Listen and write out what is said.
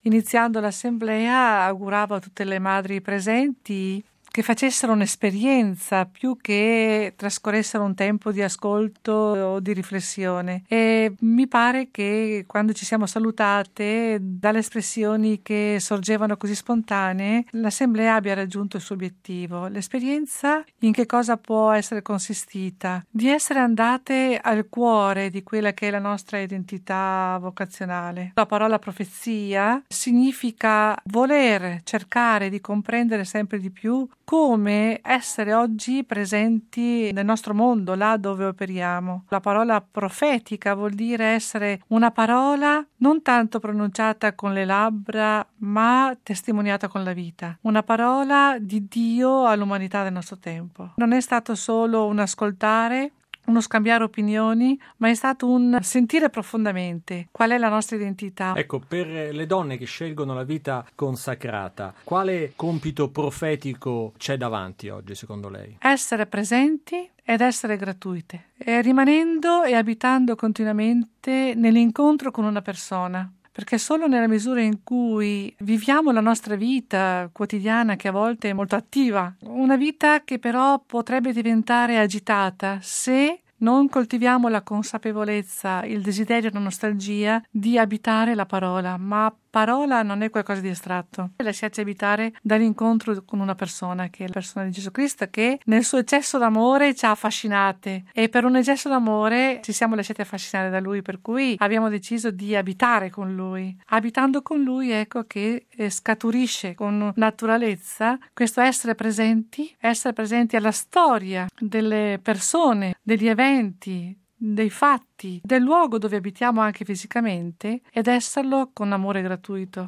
iniziando l'assemblea, auguravo a tutte le madri presenti che facessero un'esperienza più che trascorressero un tempo di ascolto o di riflessione. E mi pare che quando ci siamo salutate, dalle espressioni che sorgevano così spontanee, l'assemblea abbia raggiunto il suo obiettivo. L'esperienza in che cosa può essere consistita? Di essere andate al cuore di quella che è la nostra identità vocazionale. La parola profezia significa voler cercare di comprendere sempre di più come essere oggi presenti nel nostro mondo, là dove operiamo. La parola profetica vuol dire essere una parola non tanto pronunciata con le labbra, ma testimoniata con la vita. Una parola di Dio all'umanità del nostro tempo. Non è stato solo un ascoltare, uno scambiare opinioni, ma è stato un sentire profondamente qual è la nostra identità. Ecco, per le donne che scelgono la vita consacrata, quale compito profetico c'è davanti oggi, secondo lei? Essere presenti ed essere gratuite, rimanendo e abitando continuamente nell'incontro con una persona. Perché solo nella misura in cui viviamo la nostra vita quotidiana, che a volte è molto attiva, una vita che però potrebbe diventare agitata se non coltiviamo la consapevolezza, il desiderio, la nostalgia di abitare la parola, ma parola non è qualcosa di astratto. Lasciarci abitare dall'incontro con una persona, che è la persona di Gesù Cristo, che nel suo eccesso d'amore ci ha affascinate, e per un eccesso d'amore ci siamo lasciati affascinare da Lui, per cui abbiamo deciso di abitare con Lui. Abitando con Lui, ecco che scaturisce con naturalezza questo essere presenti alla storia delle persone, degli eventi, dei fatti, del luogo dove abitiamo anche fisicamente, ed esserlo con amore gratuito.